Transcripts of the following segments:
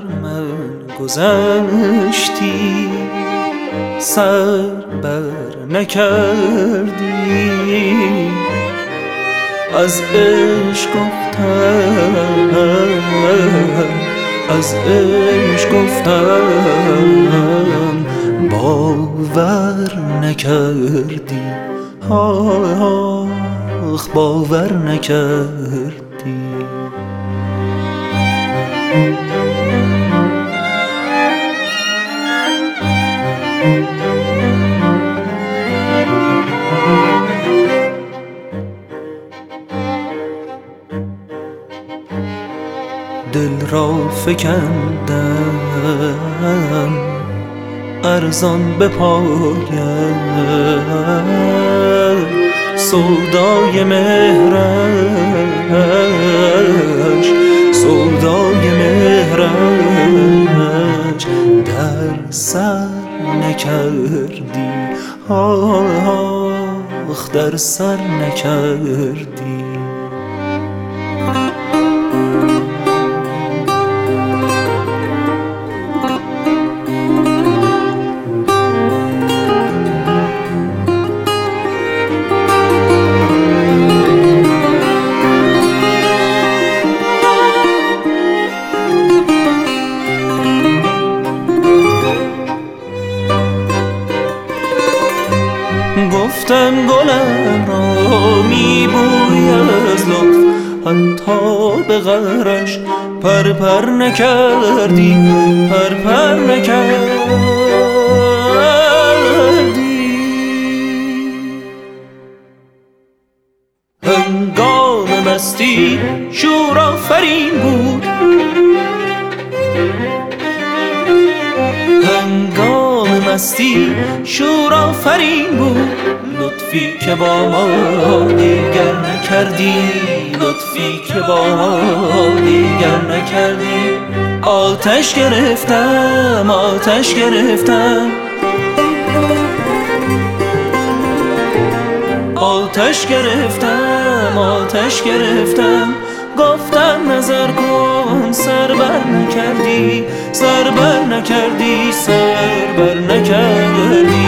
من گذشتی، سر بر نکردی. از عشق گفتم، از عشق گفتم، باور نکردی. آخ باور نکردی. دل را فکندم ارزان به پایت، سودای مهرش، سودای مهرش در سر نکردی. آخ در سر نکردی. گفتم گلم را میبوی از لطف، حتی به غرش پر نکردی، پر نکردی. هنگام مستی شور آفرین بود، هنگام مستی شور آفرین بود. لطفی که با ما دیگر نکردی، لطفی که با ما دیگر نکردی. آتش گرفتم، آتش گرفتم، آتش گرفتم، آتش گرفتم. گفتم نظر کن، سر بر نکردی، سر بر نکردی، سر بر نکردی.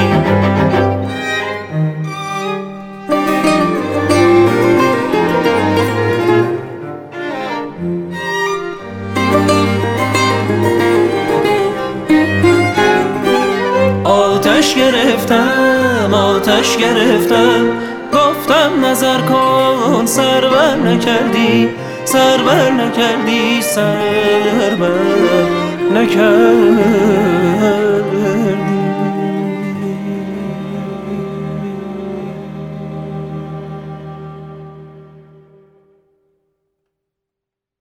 آتش گرفتم، آتش گرفتم. گفتم نظر کن، سر بر نکردی، سر بر نکردی، سر بر نکردی.